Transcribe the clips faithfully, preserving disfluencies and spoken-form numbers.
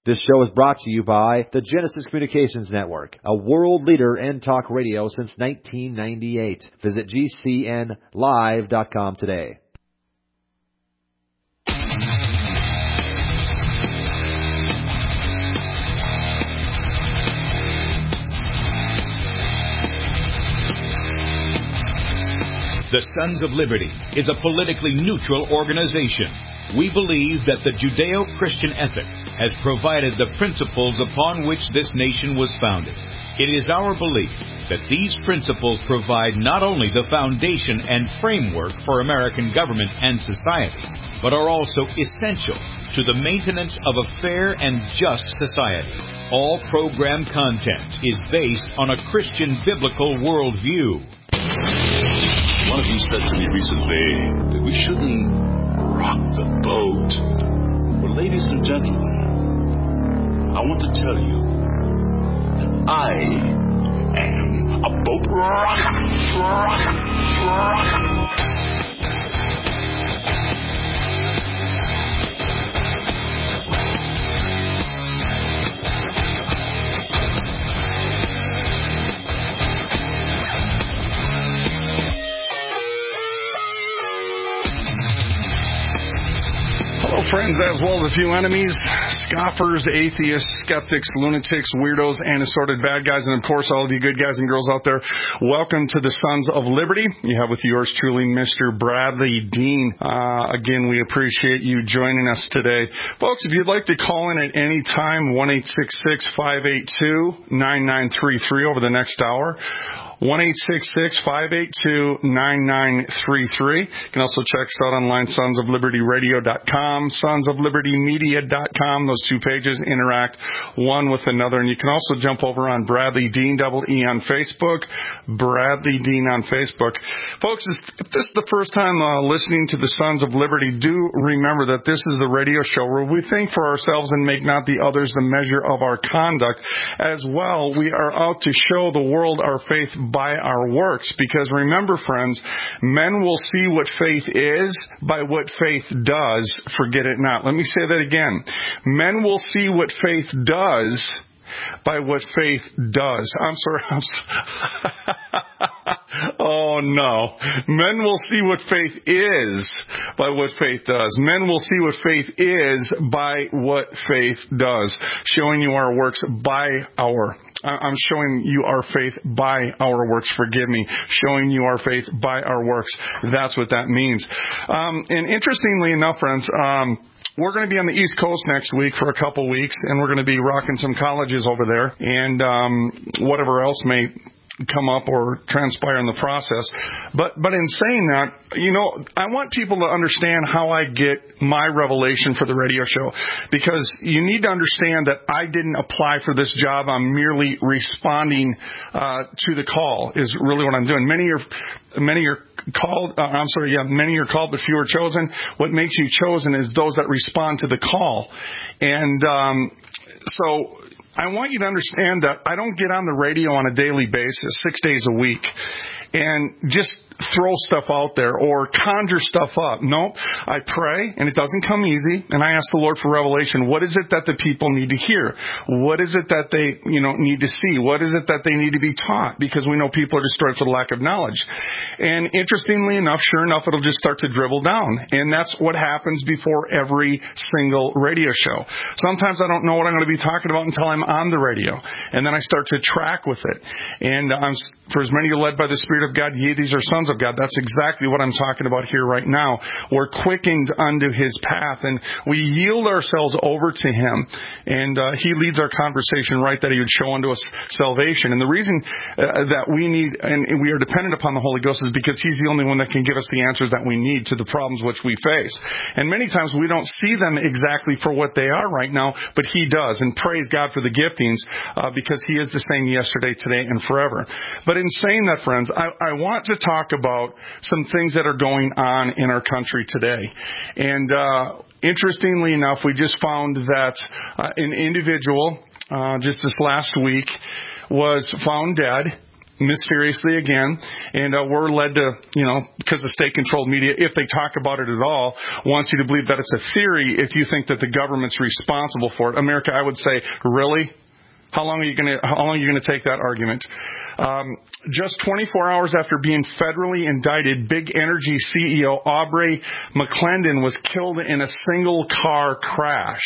This show is brought to you by the Genesis Communications Network, a world leader in talk radio since nineteen ninety-eight. Visit G C N live dot com today. The Sons of Liberty is a politically neutral organization. We believe that the Judeo-Christian ethic has provided the principles upon which this nation was founded. It is our belief that these principles provide not only the foundation and framework for American government and society, but are also essential to the maintenance of a fair and just society. All program content is based on a Christian biblical worldview. One of you said to me recently that we shouldn't rock the boat. Well, ladies and gentlemen, I want to tell you that I am a boat rocker. rocker, rocker. Hello, friends, as well as a few enemies, scoffers, atheists, skeptics, lunatics, weirdos, and assorted bad guys, and, of course, all of you good guys and girls out there. Welcome to the Sons of Liberty. You have with yours truly, Mister Bradley Dean. Uh, again, we appreciate you joining us today. Folks, if you'd like to call in at any time, one eight six six, five eight two, nine nine three three over the next hour. one eight six six, five eight two, nine nine three three. You can also check us out online, sons of liberty radio dot com, sons of liberty media dot com. Those two pages interact one with another. And you can also jump over on Bradley Dean, double E on Facebook, Bradley Dean on Facebook. Folks, if this is the first time uh, listening to the Sons of Liberty, do remember that this is the radio show where we think for ourselves and make not the others the measure of our conduct. As well, we are out to show the world our faith by our works, because remember, friends, men will see what faith is by what faith does. Forget it not. Let me say that again. Men will see what faith does by what faith does. I'm sorry. I'm sorry. Oh, no. Men will see what faith is by what faith does. Men will see what faith is by what faith does. Showing you our works by our I'm showing you our faith by our works. Forgive me. Showing you our faith by our works. That's what that means. Um, and interestingly enough, friends, um, we're going to be on the East Coast next week for a couple weeks, and we're going to be rocking some colleges over there, and um, whatever else may come up or transpire in the process. But but in saying that, you know, I want people to understand how I get my revelation for the radio show, because you need to understand that I didn't apply for this job. I'm merely responding uh, to the call is really what I'm doing. Many are Many are called, uh, I'm sorry, yeah, many are called, but few are chosen. What makes you chosen is those that respond to the call. And um, so I want you to understand that I don't get on the radio on a daily basis, six days a week, and just throw stuff out there or conjure stuff up. No, I pray, and it doesn't come easy, and I ask the Lord for revelation. What is it that the people need to hear? What is it that they, you know, need to see? What is it that they need to be taught? Because we know people are destroyed for the lack of knowledge. And interestingly enough, sure enough, it'll just start to dribble down. And that's what happens before every single radio show. Sometimes I don't know what I'm going to be talking about until I'm on the radio. And then I start to track with it. And I'm, for as many are led by the Spirit of God, ye, these are sons of God. That's exactly what I'm talking about here right now. We're quickened unto His path, and we yield ourselves over to Him. And uh, He leads our conversation right, that He would show unto us salvation. And the reason uh, that we need, and we are dependent upon the Holy Ghost, is because He's the only one that can give us the answers that we need to the problems which we face. And many times we don't see them exactly for what they are right now, but He does. And praise God for the giftings, uh, because He is the same yesterday, today, and forever. But in saying that, friends, I, I want to talk about some things that are going on in our country today. And uh, interestingly enough, we just found that uh, an individual uh, just this last week was found dead mysteriously again, and uh, we're led to, you know, because the state-controlled media, if they talk about it at all, wants you to believe that it's a theory if you think that the government's responsible for it. America, I would say, really? How long are you going to how long are you going to take that argument? Um, just twenty-four hours after being federally indicted, Big Energy C E O Aubrey McClendon was killed in a single car crash.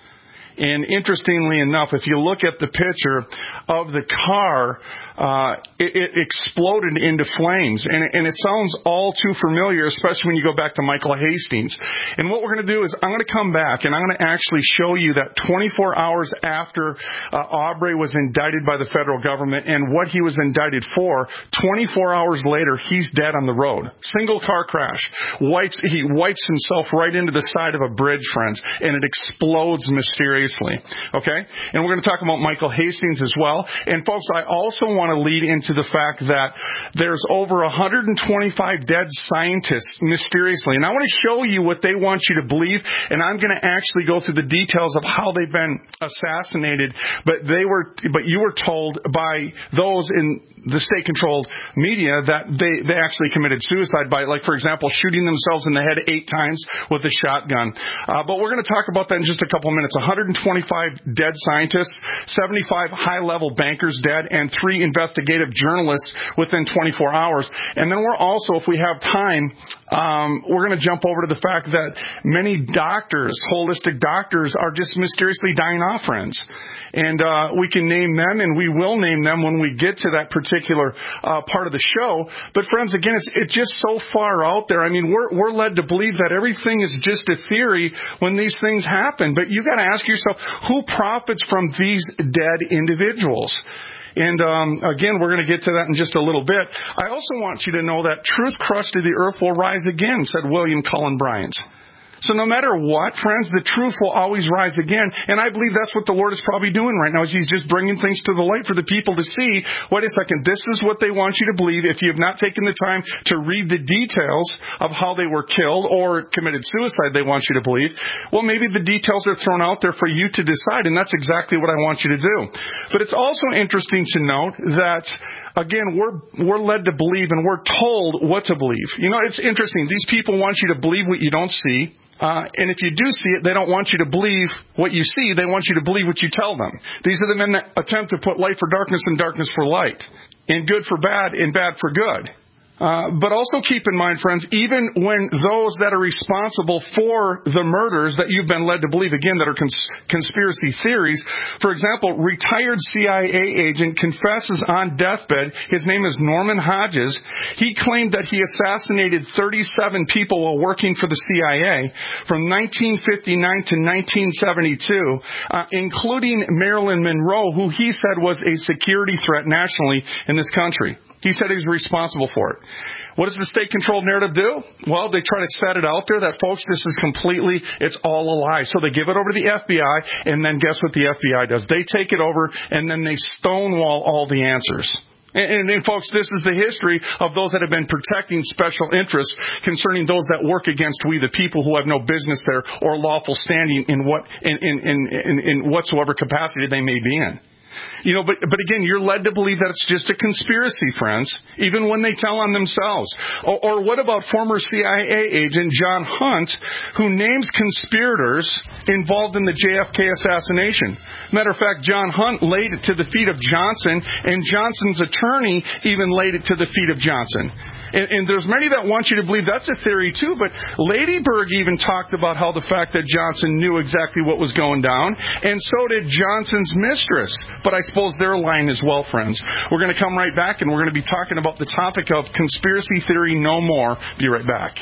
And interestingly enough, if you look at the picture of the car, uh, it, it exploded into flames. And, and it sounds all too familiar, especially when you go back to Michael Hastings. And what we're going to do is I'm going to come back and I'm going to actually show you that twenty-four hours after uh, Aubrey was indicted by the federal government and what he was indicted for, twenty-four hours later, he's dead on the road. Single car crash. Wipes, he wipes himself right into the side of a bridge, friends, and it explodes mysteriously. Okay? And we're going to talk about Michael Hastings as well. And folks, I also want to lead into the fact that there's over one hundred twenty-five dead scientists mysteriously. And I want to show you what they want you to believe. And I'm going to actually go through the details of how they've been assassinated. But they were, but you were told by those in the state-controlled media that they, they actually committed suicide by, like, for example, shooting themselves in the head eight times with a shotgun. Uh, but we're going to talk about that in just a couple of minutes. one hundred twenty-five dead scientists, seventy-five high-level bankers dead, and three investigative journalists within twenty-four hours. And then we're also, if we have time, um, we're going to jump over to the fact that many doctors, holistic doctors, are just mysteriously dying off, friends. And uh, we can name them, and we will name them when we get to that particular uh, part of the show. But friends, again, it's it's just so far out there. I mean, we're we're led to believe that everything is just a theory when these things happen. But you got to ask yourself, who profits from these dead individuals? And um, again, we're going to get to that in just a little bit. I also want you to know that truth crushed to the earth will rise again, said William Cullen Bryant. So no matter what, friends, the truth will always rise again. And I believe that's what the Lord is probably doing right now, is He's just bringing things to the light for the people to see, wait a second, this is what they want you to believe. If you have not taken the time to read the details of how they were killed or committed suicide, they want you to believe, well, maybe the details are thrown out there for you to decide, and that's exactly what I want you to do. But it's also interesting to note that, again, we're we're led to believe and we're told what to believe. You know, it's interesting. These people want you to believe what you don't see. Uh, and if you do see it, they don't want you to believe what you see. They want you to believe what you tell them. These are the men that attempt to put light for darkness and darkness for light, and good for bad and bad for good. Uh, but also keep in mind, friends, even when those that are responsible for the murders that you've been led to believe, again, that are cons- conspiracy theories, for example, retired C I A agent confesses on deathbed, his name is Norman Hodges, he claimed that he assassinated thirty-seven people while working for the C I A from nineteen fifty-nine to nineteen seventy-two, uh, including Marilyn Monroe, who he said was a security threat nationally in this country. He said he was responsible for it. What does the state-controlled narrative do? Well, they try to set it out there that, folks, this is completely, it's all a lie. So they give it over to the F B I, and then guess what the F B I does? They take it over, and then they stonewall all the answers. And, and, and folks, this is the history of those that have been protecting special interests concerning those that work against we, the people who have no business there or lawful standing in what in, in, in, in, in whatsoever capacity they may be in. You know, but but again, you're led to believe that it's just a conspiracy, friends, even when they tell on themselves. Or, or what about former C I A agent John Hunt, who names conspirators involved in the J F K assassination? Matter of fact, John Hunt laid it to the feet of Johnson, and Johnson's attorney even laid it to the feet of Johnson. And, and there's many that want you to believe that's a theory too, but Lady Berg even talked about how the fact that Johnson knew exactly what was going down, and so did Johnson's mistress. But I suppose they're lying as well, friends. We're going to come right back, and we're going to be talking about the topic of conspiracy theory no more. Be right back.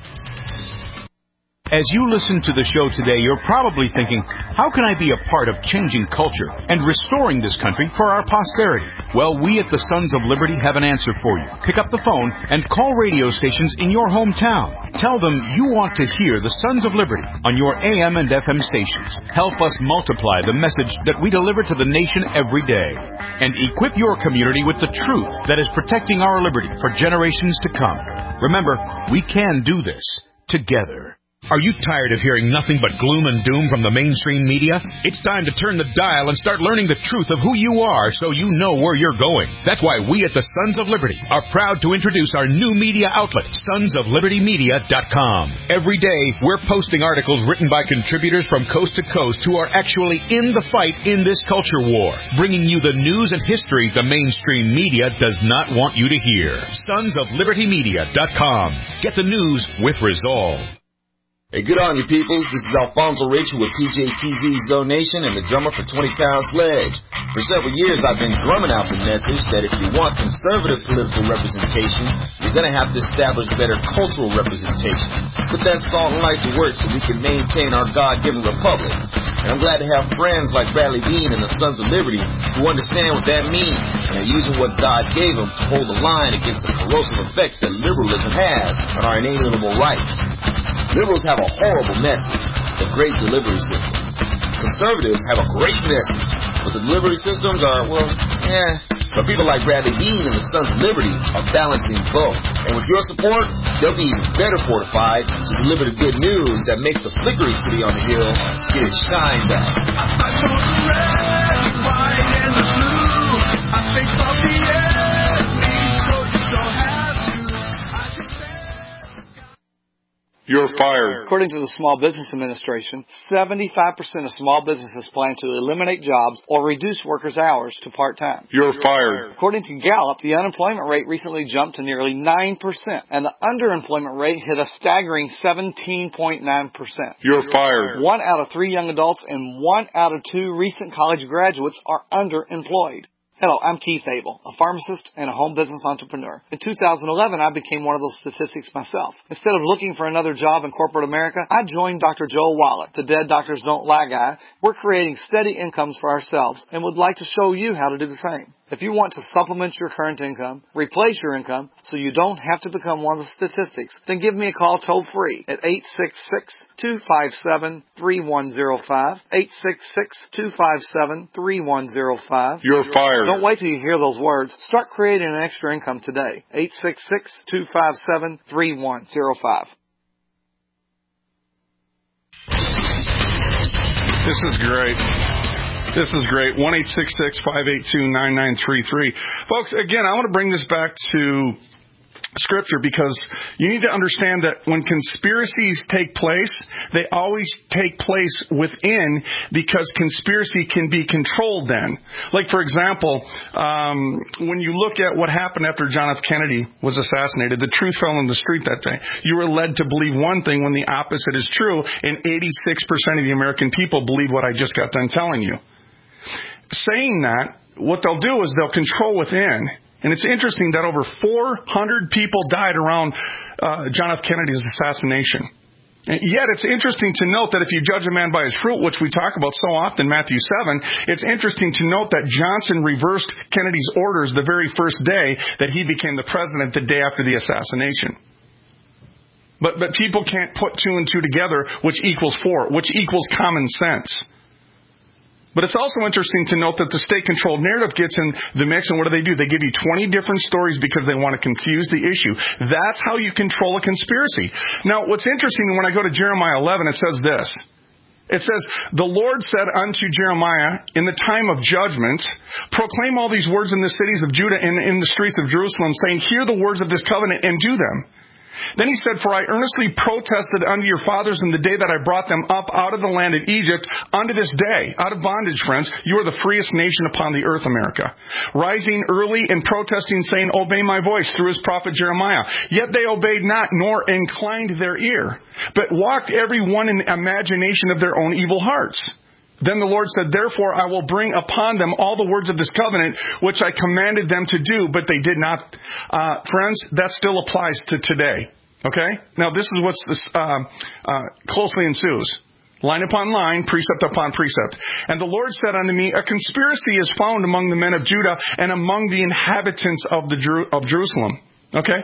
As you listen to the show today, you're probably thinking, how can I be a part of changing culture and restoring this country for our posterity? Well, we at the Sons of Liberty have an answer for you. Pick up the phone and call radio stations in your hometown. Tell them you want to hear the Sons of Liberty on your A M and F M stations. Help us multiply the message that we deliver to the nation every day. And equip your community with the truth that is protecting our liberty for generations to come. Remember, we can do this together. Are you tired of hearing nothing but gloom and doom from the mainstream media? It's time to turn the dial and start learning the truth of who you are so you know where you're going. That's why we at the Sons of Liberty are proud to introduce our new media outlet, sons of liberty media dot com. Every day, we're posting articles written by contributors from coast to coast who are actually in the fight in this culture war, bringing you the news and history the mainstream media does not want you to hear. sons of liberty media dot com. Get the news with resolve. Hey, good on you, peoples. This is Alfonso Rachel with P J T V Zone Nation and the drummer for twenty pound Sledge. For several years, I've been drumming out the message that if you want conservative political representation, you're going to have to establish better cultural representation. Put that salt and light to work so we can maintain our God-given republic. And I'm glad to have friends like Bradley Bean and the Sons of Liberty who understand what that means and are using what God gave them to hold the line against the corrosive effects that liberalism has on our inalienable rights. Liberals have a horrible message, the great delivery systems. Conservatives have a great message, but the delivery systems are, well, eh. But people like Bradley Bean and the Sons of Liberty are balancing both. And with your support, they'll be even better fortified to deliver the good news that makes the flickering city on the hill get its shine back. I saw the red, the white, and the blue. I think of the enemy, so you don't have to. I just said... You're fired. According to the Small Business Administration, seventy-five percent of small businesses plan to eliminate jobs or reduce workers' hours to part-time. You're fired. According to Gallup, the unemployment rate recently jumped to nearly nine percent, and the underemployment rate hit a staggering seventeen point nine percent. You're fired. One out of three young adults and one out of two recent college graduates are underemployed. Hello, I'm Keith Abel, a pharmacist and a home business entrepreneur. In two thousand eleven, I became one of those statistics myself. Instead of looking for another job in corporate America, I joined Doctor Joel Wallach, the Dead Doctors Don't Lie guy. We're creating steady incomes for ourselves and would like to show you how to do the same. If you want to supplement your current income, replace your income, so you don't have to become one of the statistics, then give me a call toll-free at eight six six, two five seven, three one zero five, eight six six, two five seven, three one zero five. You're fired. Don't wait till you hear those words. Start creating an extra income today. eight six six, two five seven, three one zero five. This is great. This is great. one eight six six, five eight two, nine nine three three. Folks, again, I want to bring this back to Scripture because you need to understand that when conspiracies take place, they always take place within because conspiracy can be controlled then. Like, for example, um, when you look at what happened after John F. Kennedy was assassinated, the truth fell in the street that day. You were led to believe one thing when the opposite is true, and eighty-six percent of the American people believe what I just got done telling you. Saying that, what they'll do is they'll control within. And it's interesting that over four hundred people died around uh, John F. Kennedy's assassination. And yet it's interesting to note that if you judge a man by his fruit, which we talk about so often, Matthew seven, it's interesting to note that Johnson reversed Kennedy's orders the very first day that he became the president, the day after the assassination. But, but people can't put two and two together, which equals four, which equals common sense. But it's also interesting to note that the state-controlled narrative gets in the mix, and what do they do? They give you twenty different stories because they want to confuse the issue. That's how you control a conspiracy. Now, what's interesting, when I go to Jeremiah eleven, it says this. It says, the Lord said unto Jeremiah, in the time of judgment, proclaim all these words in the cities of Judah and in the streets of Jerusalem, saying, hear the words of this covenant and do them. Then he said, for I earnestly protested unto your fathers in the day that I brought them up out of the land of Egypt unto this day, out of bondage, friends. You are the freest nation upon the earth, America. Rising early and protesting, saying, obey my voice, through his prophet Jeremiah. Yet they obeyed not, nor inclined their ear, but walked every one in the imagination of their own evil hearts. Then the Lord said, therefore I will bring upon them all the words of this covenant, which I commanded them to do, but they did not. Uh, friends, that still applies to today. Okay? Now this is what's this, uh, uh, closely ensues. Line upon line, precept upon precept. And the Lord said unto me, a conspiracy is found among the men of Judah and among the inhabitants of the Jeru- of Jerusalem. Okay?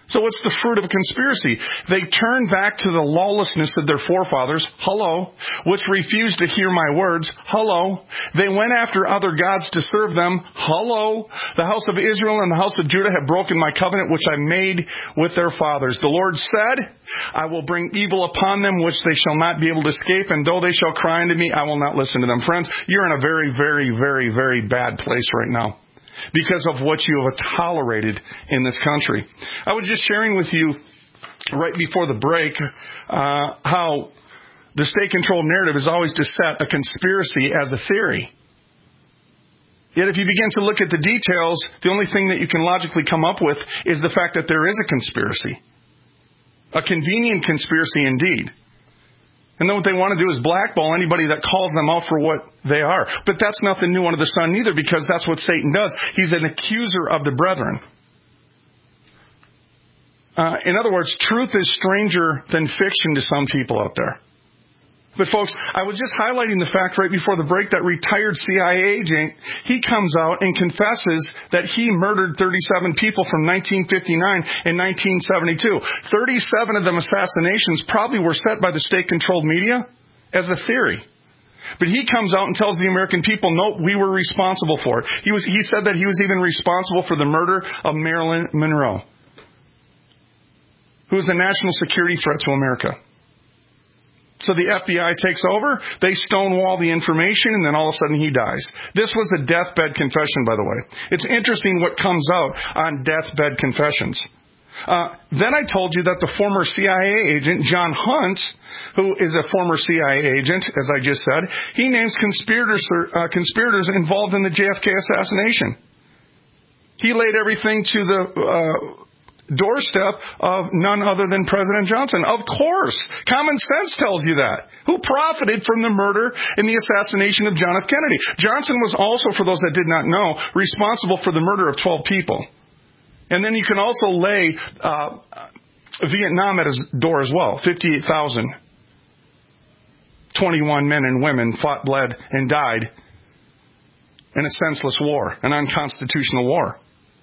So what's the fruit of a conspiracy? They turn back to the lawlessness of their forefathers, hello, which refused to hear my words, hello. They went after other gods to serve them, hello. The house of Israel and the house of Judah have broken my covenant which I made with their fathers. The Lord said, I will bring evil upon them which they shall not be able to escape, and though they shall cry unto me, I will not listen to them. Friends, you're in a very, very, very, very bad place right now, because of what you have tolerated in this country. I was just sharing with you right before the break uh, how the state-controlled narrative is always to set a conspiracy as a theory. Yet if you begin to look at the details, the only thing that you can logically come up with is the fact that there is a conspiracy. A convenient conspiracy indeed. And then what they want to do is blackball anybody that calls them out for what they are. But that's nothing new under the sun either, because that's what Satan does. He's an accuser of the brethren. Uh, in other words, truth is stranger than fiction to some people out there. But folks, I was just highlighting the fact right before the break that retired C I A agent, he comes out and confesses that he murdered thirty-seven people from nineteen fifty-nine and nineteen seventy-two. thirty-seven of them assassinations probably were set by the state-controlled media as a theory. But he comes out and tells the American people, no, we were responsible for it. He was, he said that he was even responsible for the murder of Marilyn Monroe, who is a national security threat to America. So the F B I takes over, they stonewall the information, and then all of a sudden he dies. This was a deathbed confession, by the way. It's interesting what comes out on deathbed confessions. Uh, then I told you that the former C I A agent, John Hunt, who is a former C I A agent, as I just said, he names conspirators, uh, conspirators involved in the J F K assassination. He laid everything to the Uh, doorstep of none other than President Johnson. Of course. Common sense tells you that. Who profited from the murder and the assassination of John F. Kennedy? Johnson was also, for those that did not know, responsible for the murder of twelve people. And then you can also lay uh, Vietnam at his door as well. fifty-eight thousand. twenty-one men and women fought, bled, and died in a senseless war, an unconstitutional war.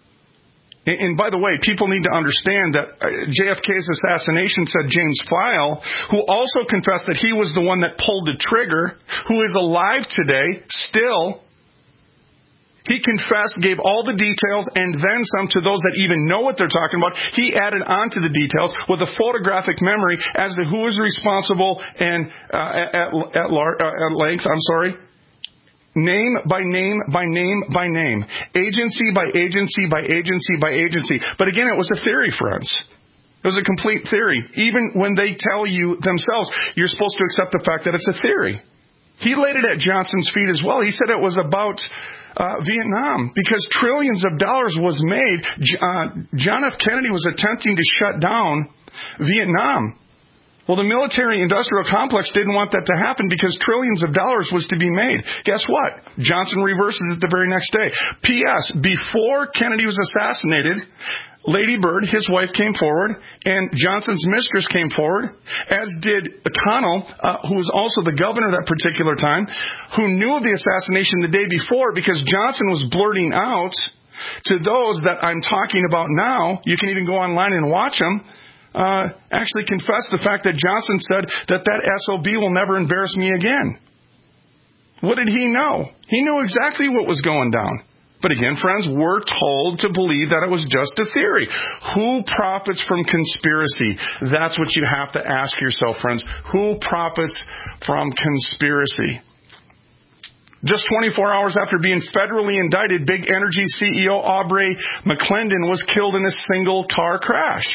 And by the way, people need to understand that J F K's assassination, said James File, who also confessed that he was the one that pulled the trigger, who is alive today, still. He confessed, gave all the details, and then some to those that even know what they're talking about. He added on to the details with a photographic memory as to who was responsible and uh, at, at, lar- uh, at length, I'm sorry. Name by name by name by name. Agency by agency by agency by agency. But again, it was a theory, friends. It was a complete theory. Even when they tell you themselves, you're supposed to accept the fact that it's a theory. He laid it at Johnson's feet as well. He said it was about uh, Vietnam because trillions of dollars was made. Uh, John F. Kennedy was attempting to shut down Vietnam. Well, the military-industrial complex didn't want that to happen because trillions of dollars was to be made. Guess what? Johnson reverses it the very next day. P S. Before Kennedy was assassinated, Lady Bird, his wife, came forward, and Johnson's mistress came forward, as did Connell, uh, who was also the governor that particular time, who knew of the assassination the day before because Johnson was blurting out to those that I'm talking about now. You can even go online and watch them. Uh, actually confessed the fact that Johnson said that that S O B will never embarrass me again. What did he know? He knew exactly what was going down. But again, friends, we're told to believe that it was just a theory. Who profits from conspiracy? That's what you have to ask yourself, friends. Who profits from conspiracy? Just twenty-four hours after being federally indicted, Big Energy C E O Aubrey McClendon was killed in a single car crash.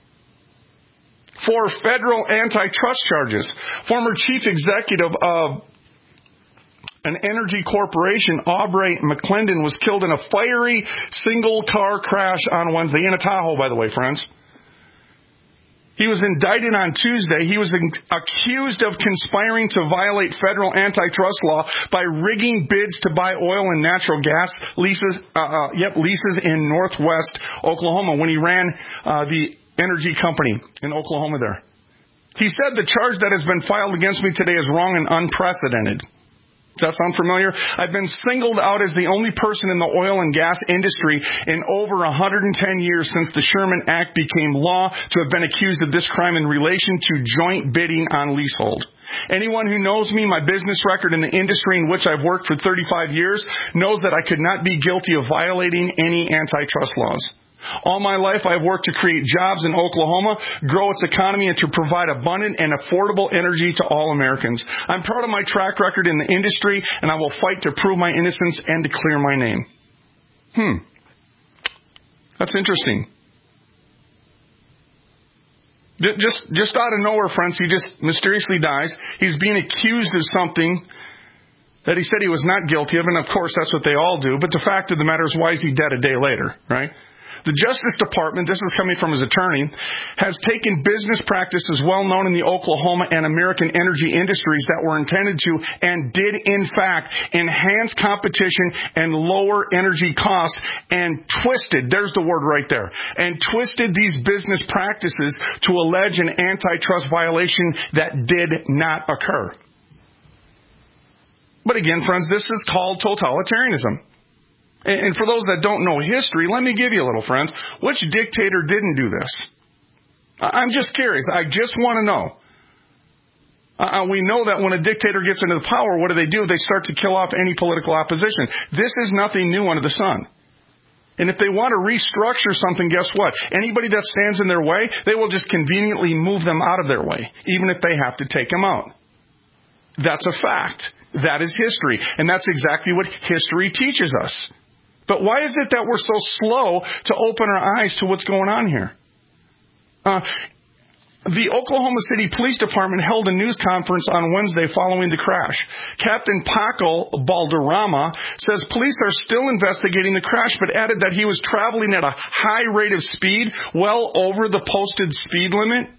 For federal antitrust charges. Former chief executive of an energy corporation, Aubrey McClendon, was killed in a fiery single-car crash on Wednesday, in a Tahoe, by the way, friends. He was indicted on Tuesday. He was accused of conspiring to violate federal antitrust law by rigging bids to buy oil and natural gas leases, uh, uh, yep, leases in northwest Oklahoma when he ran uh, the energy company in Oklahoma there. He said the charge that has been filed against me today is wrong and unprecedented. Does that sound familiar? I've been singled out as the only person in the oil and gas industry in over one hundred ten years since the Sherman Act became law to have been accused of this crime in relation to joint bidding on leasehold. Anyone who knows me, my business record in the industry in which I've worked for thirty-five years, knows that I could not be guilty of violating any antitrust laws. All my life, I've worked to create jobs in Oklahoma, grow its economy, and to provide abundant and affordable energy to all Americans. I'm proud of my track record in the industry, and I will fight to prove my innocence and to clear my name. Hmm. That's interesting. Just, just out of nowhere, friends, he just mysteriously dies. He's being accused of something that he said he was not guilty of, and of course, that's what they all do. But the fact of the matter is, why is he dead a day later, right? The Justice Department, this is coming from his attorney, has taken business practices well known in the Oklahoma and American energy industries that were intended to and did in fact enhance competition and lower energy costs and twisted, there's the word right there, and twisted these business practices to allege an antitrust violation that did not occur. But again, friends, this is called totalitarianism. And for those that don't know history, let me give you a little, friends. Which dictator didn't do this? I'm just curious. I just want to know. Uh, we know that when a dictator gets into the power, what do they do? They start to kill off any political opposition. This is nothing new under the sun. And if they want to restructure something, guess what? Anybody that stands in their way, they will just conveniently move them out of their way, even if they have to take them out. That's a fact. That is history. And that's exactly what history teaches us. But why is it that we're so slow to open our eyes to what's going on here? Uh, the Oklahoma City Police Department held a news conference on Wednesday following the crash. Captain Paco Balderrama says police are still investigating the crash, but added that he was traveling at a high rate of speed, well over the posted speed limit.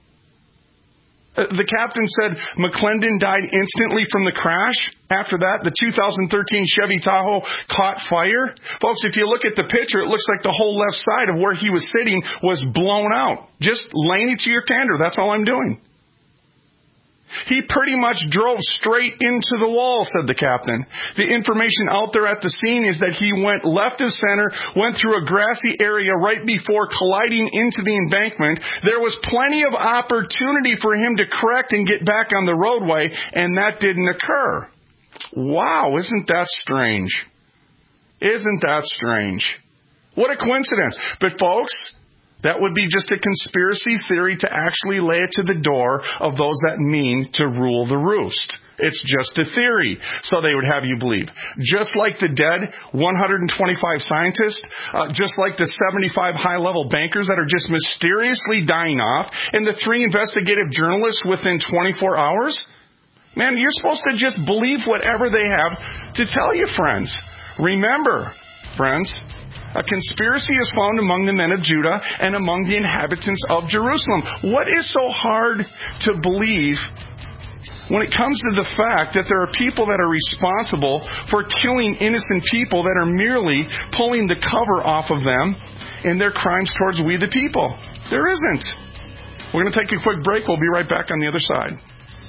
The captain said McClendon died instantly from the crash. After that, the two thousand thirteen Chevy Tahoe caught fire. Folks, if you look at the picture, it looks like the whole left side of where he was sitting was blown out. Just laying it to your candor. That's all I'm doing. He pretty much drove straight into the wall, said the captain. The information out there at the scene is that he went left of center, went through a grassy area right before colliding into the embankment. There was plenty of opportunity for him to correct and get back on the roadway, and that didn't occur. Wow, isn't that strange? Isn't that strange? What a coincidence. But folks, that would be just a conspiracy theory to actually lay it to the door of those that mean to rule the roost. It's just a theory, so they would have you believe. Just like the dead one hundred twenty-five scientists, uh, just like the seventy-five high-level bankers that are just mysteriously dying off, and the three investigative journalists within twenty-four hours. Man, you're supposed to just believe whatever they have to tell you, friends. Remember, friends, a conspiracy is found among the men of Judah and among the inhabitants of Jerusalem. What is so hard to believe when it comes to the fact that there are people that are responsible for killing innocent people that are merely pulling the cover off of them in their crimes towards we the people? There isn't. We're going to take a quick break. We'll be right back on the other side.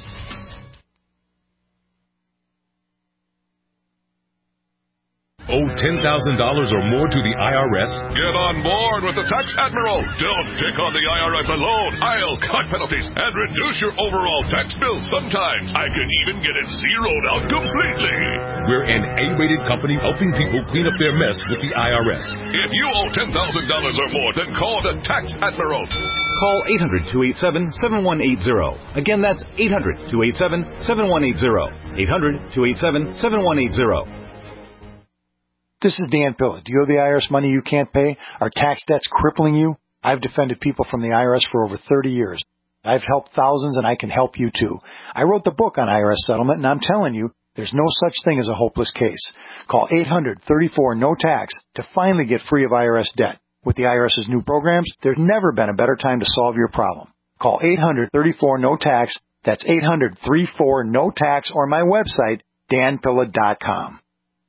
Owe ten thousand dollars or more to the I R S? Get on board with the Tax Admiral. Don't pick on the I R S alone. I'll cut penalties and reduce your overall tax bill. Sometimes I can even get it zeroed out completely. We're an A-rated company helping people clean up their mess with the I R S. If you owe ten thousand dollars or more, then call the Tax Admiral. Call eight hundred, two eight seven, seven one eight zero. Again, that's eight hundred, two eight seven, seven one eight zero. eight hundred, two eight seven, seven one eight zero. This is Dan Pilla. Do you owe the I R S money you can't pay? Are tax debts crippling you? I've defended people from the I R S for over thirty years. I've helped thousands, and I can help you too. I wrote the book on I R S settlement, and I'm telling you, there's no such thing as a hopeless case. Call eight hundred, thirty-four, no tax to finally get free of I R S debt. With the IRS's new programs, there's never been a better time to solve your problem. Call eight hundred, thirty-four, no tax. That's eight hundred, thirty-four, no tax, or my website, dan pilla dot com.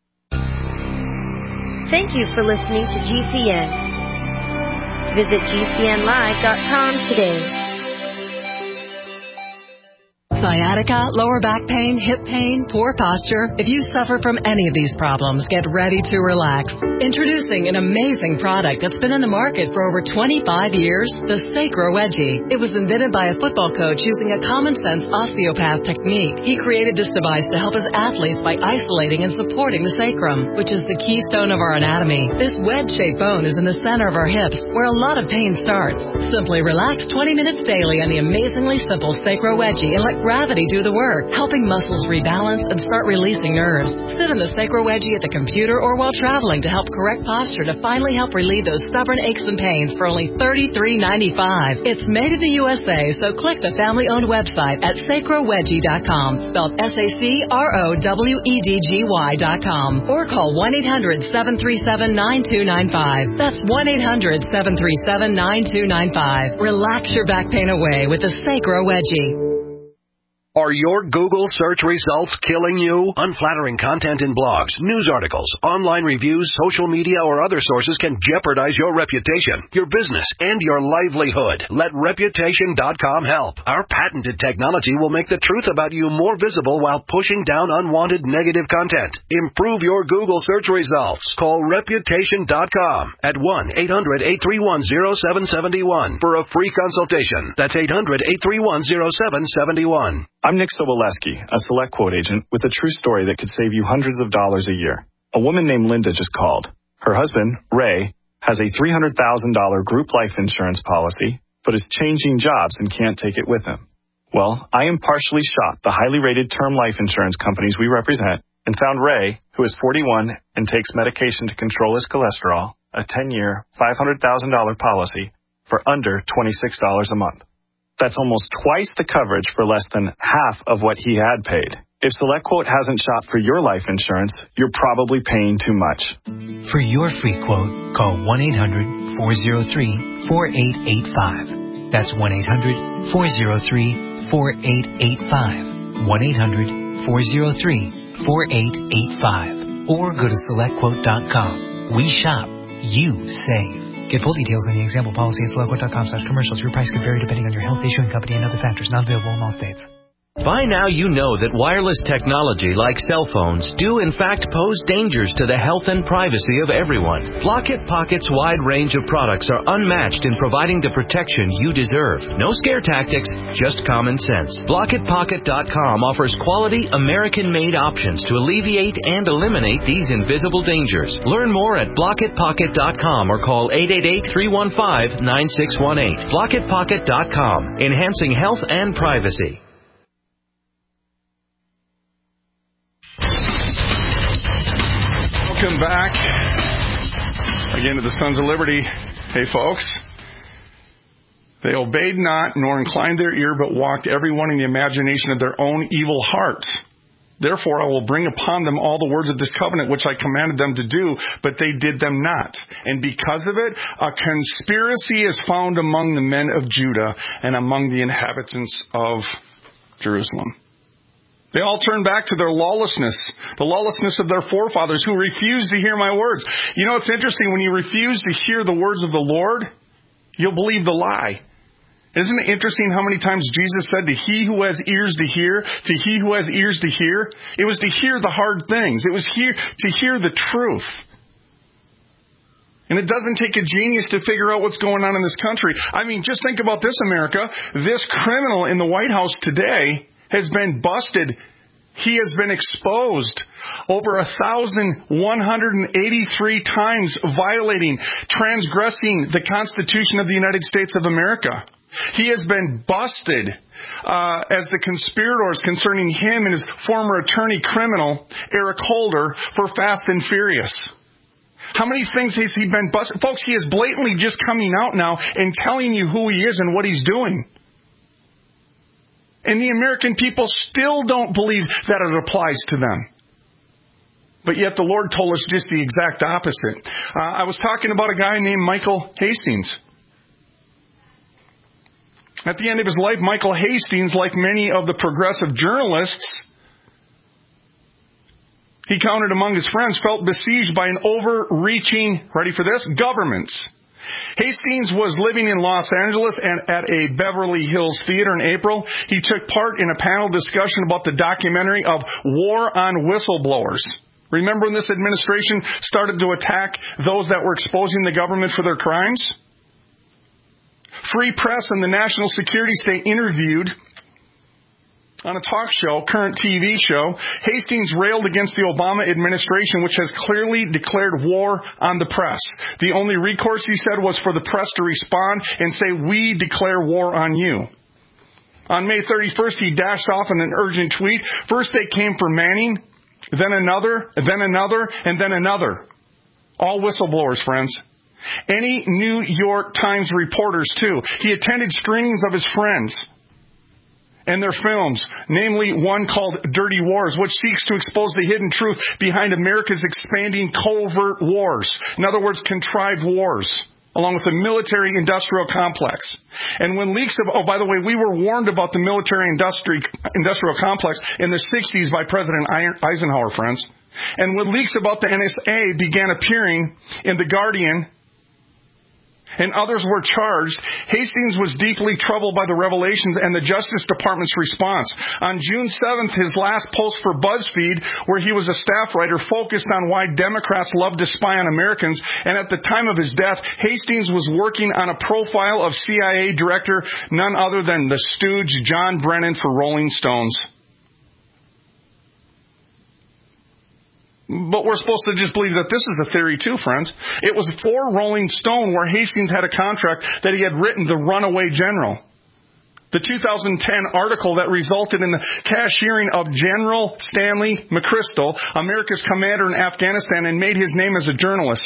Thank you for listening to G C N. Visit G C N live dot com today. Sciatica, lower back pain, hip pain, poor posture. If you suffer from any of these problems, get ready to relax. Introducing an amazing product that's been on the market for over twenty-five years, the Sacro Wedgie. It was invented by a football coach using a common-sense osteopath technique. He created this device to help his athletes by isolating and supporting the sacrum, which is the keystone of our anatomy. This wedge-shaped bone is in the center of our hips, where a lot of pain starts. Simply relax twenty minutes daily on the amazingly simple Sacro Wedgie and let gravity do the work, helping muscles rebalance and start releasing nerves. Sit in the Sacro Wedgie at the computer or while traveling to help correct posture to finally help relieve those stubborn aches and pains for only thirty-three ninety-five. It's made in the U S A, so click the family-owned website at sacro wedgie dot com, spelled S A C R O W E D G Y dot com, or call one eight hundred seven three seven nine two nine five. That's one eight hundred seven three seven nine two nine five. Relax your back pain away with the Sacro Wedgie. Are your Google search results killing you? Unflattering content in blogs, news articles, online reviews, social media, or other sources can jeopardize your reputation, your business, and your livelihood. Let Reputation dot com help. Our patented technology will make the truth about you more visible while pushing down unwanted negative content. Improve your Google search results. Call Reputation dot com at one eight hundred eight three one zero seven seven one for a free consultation. That's eight hundred eight three one zero seven seven one. I'm Nick Soboleski, a Select Quote agent with a true story that could save you hundreds of dollars a year. A woman named Linda just called. Her husband, Ray, has a three hundred thousand dollars group life insurance policy, but is changing jobs and can't take it with him. Well, I impartially shopped the highly rated term life insurance companies we represent and found Ray, who is forty-one and takes medication to control his cholesterol, a ten-year, five hundred thousand dollars policy for under twenty-six dollars a month. That's almost twice the coverage for less than half of what he had paid. If SelectQuote hasn't shopped for your life insurance, you're probably paying too much. For your free quote, call one eight hundred four oh three four eight eight five. That's one eight hundred four oh three four eight eight five. one eight hundred four oh three four eight eight five. Or go to select quote dot com. We shop, you save. Get full details on the example policy at select quote dot com slash commercials. Your price could vary depending on your health, issuing company, and other factors. Not available in all states. By now you know that wireless technology like cell phones do in fact pose dangers to the health and privacy of everyone. Blockit Pocket's wide range of products are unmatched in providing the protection you deserve. No scare tactics, just common sense. Blockit Pocket dot com offers quality American-made options to alleviate and eliminate these invisible dangers. Learn more at Blockit Pocket dot com or call eight eight eight, three one five, nine six one eight. Blockit Pocket dot com, enhancing health and privacy. Welcome back again to the Sons of Liberty. Hey, folks. They obeyed not, nor inclined their ear, but walked every one in the imagination of their own evil heart. Therefore I will bring upon them all the words of this covenant which I commanded them to do, but they did them not. And because of it, a conspiracy is found among the men of Judah and among the inhabitants of Jerusalem. They all turn back to their lawlessness, the lawlessness of their forefathers who refused to hear my words. You know, it's interesting. When you refuse to hear the words of the Lord, you'll believe the lie. Isn't it interesting how many times Jesus said to he who has ears to hear, to he who has ears to hear? It was to hear the hard things. It was here to hear the truth. And it doesn't take a genius to figure out what's going on in this country. I mean, just think about this, America. This criminal in the White House today has been busted. He has been exposed over one thousand one hundred eighty-three times, violating, transgressing the Constitution of the United States of America. He has been busted uh, as the conspirators concerning him and his former attorney criminal, Eric Holder, for Fast and Furious. How many things has he been busted? Folks, he is blatantly just coming out now and telling you who he is and what he's doing. And the American people still don't believe that it applies to them. But yet the Lord told us just the exact opposite. Uh, I was talking about a guy named Michael Hastings. At the end of his life, Michael Hastings, like many of the progressive journalists he counted among his friends, felt besieged by an overreaching, ready for this, governments Hastings was living in Los Angeles and at a Beverly Hills theater in April. He took part in a panel discussion about the documentary of War on Whistleblowers. Remember when this administration started to attack those that were exposing the government for their crimes? Free Press and the National Security State interviewed on a talk show, current T V show. Hastings railed against the Obama administration, which has clearly declared war on the press. The only recourse, he said, was for the press to respond and say, we declare war on you. On May thirty-first, he dashed off in an urgent tweet. First they came for Manning, then another, then another, and then another. All whistleblowers, friends. Any New York Times reporters, too. He attended screenings of his friends and their films, namely one called Dirty Wars, which seeks to expose the hidden truth behind America's expanding covert wars. In other words, contrived wars, along with the military-industrial complex. And when leaks of, oh, by the way, we were warned about the military-industrial complex in the sixties by President Eisenhower, friends. And when leaks about the N S A began appearing in The Guardian, and others were charged, Hastings was deeply troubled by the revelations and the Justice Department's response. On June seventh, his last post for BuzzFeed, where he was a staff writer, focused on why Democrats love to spy on Americans. And at the time of his death, Hastings was working on a profile of C I A director, none other than the stooge John Brennan for Rolling Stones. But we're supposed to just believe that this is a theory too, friends. It was for Rolling Stone where Hastings had a contract that he had written The Runaway General. The two thousand ten article that resulted in the cashiering of General Stanley McChrystal, America's commander in Afghanistan, and made his name as a journalist.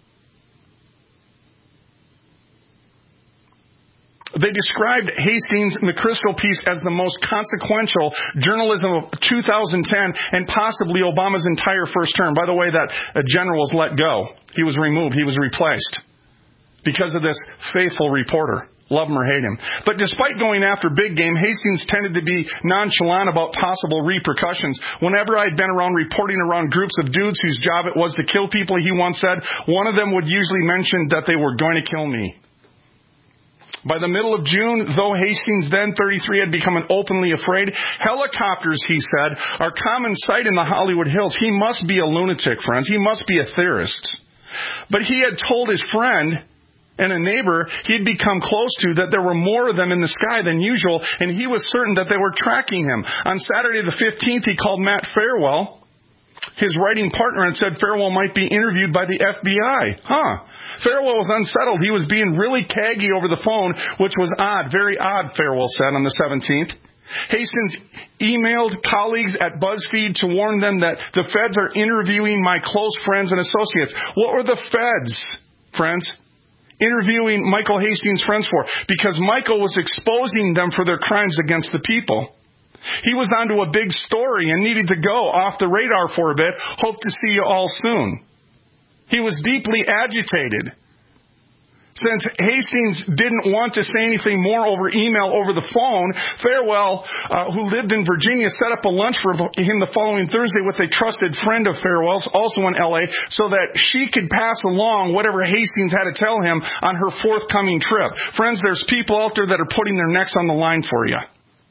They described Hastings' McChrystal piece as the most consequential journalism of two thousand ten and possibly Obama's entire first term. By the way, that general was let go. He was removed. He was replaced because of this faithful reporter. Love him or hate him. But despite going after big game, Hastings tended to be nonchalant about possible repercussions. Whenever I'd been around reporting around groups of dudes whose job it was to kill people, he once said, one of them would usually mention that they were going to kill me. By the middle of June, though Hastings, then thirty-three, had become openly afraid, helicopters, he said, are common sight in the Hollywood Hills. He must be a lunatic, friends. He must be a theorist. But he had told his friend and a neighbor he'd become close to that there were more of them in the sky than usual, and he was certain that they were tracking him. On Saturday the fifteenth, he called Matt Farwell, his writing partner, and said Farwell might be interviewed by the F B I. Huh. Farwell was unsettled. He was being really caggy over the phone, which was odd, very odd, Farwell said on the seventeenth. Hastings emailed colleagues at BuzzFeed to warn them that the feds are interviewing my close friends and associates. What were the feds, friends, interviewing Michael Hastings' friends for? Because Michael was exposing them for their crimes against the people. He was onto a big story and needed to go off the radar for a bit. Hope to see you all soon. He was deeply agitated. Since Hastings didn't want to say anything more over email over the phone, Farwell, uh, who lived in Virginia, set up a lunch for him the following Thursday with a trusted friend of Farwell's, also in L A, so that she could pass along whatever Hastings had to tell him on her forthcoming trip. Friends, there's people out there that are putting their necks on the line for you.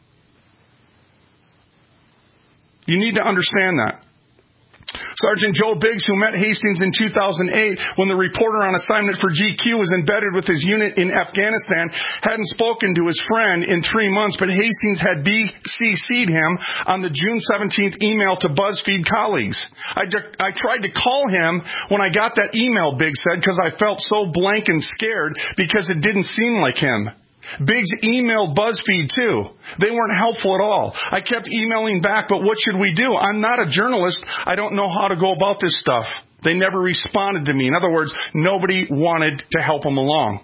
You need to understand that. Sergeant Joe Biggs, who met Hastings in two thousand eight when the reporter on assignment for G Q was embedded with his unit in Afghanistan, hadn't spoken to his friend in three months, but Hastings had B C C'd him on the June seventeenth email to BuzzFeed colleagues. I, I tried to call him when I got that email, Biggs said, because I felt so blank and scared because it didn't seem like him. Biggs emailed BuzzFeed, too. They weren't helpful at all. I kept emailing back, but what should we do? I'm not a journalist. I don't know how to go about this stuff. They never responded to me. In other words, nobody wanted to help him along.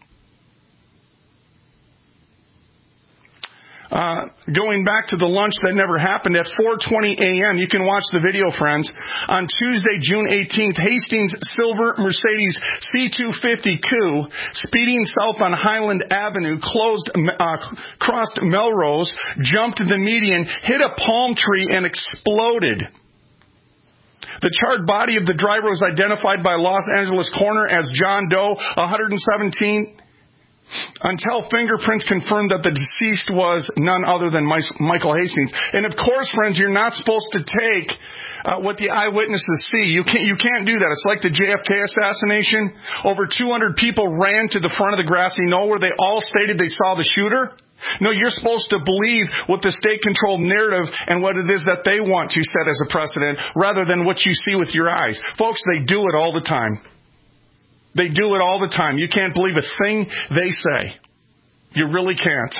Uh, going back to the lunch that never happened, at four twenty a.m., you can watch the video, friends. On Tuesday, June eighteenth, Hastings' silver Mercedes C two fifty Coupe, speeding south on Highland Avenue, closed, uh, crossed Melrose, jumped the median, hit a palm tree, and exploded. The charred body of the driver was identified by Los Angeles coroner as John Doe, one hundred seventeen, until fingerprints confirmed that the deceased was none other than Michael Hastings. And of course, friends, you're not supposed to take uh, what the eyewitnesses see. You can't, you can't do that. It's like the J F K assassination. Over two hundred people ran to the front of the grassy knoll where they all stated they saw the shooter. No, you're supposed to believe what the state-controlled narrative and what it is that they want to set as a precedent rather than what you see with your eyes. Folks, they do it all the time. They do it all the time. You can't believe a thing they say. You really can't.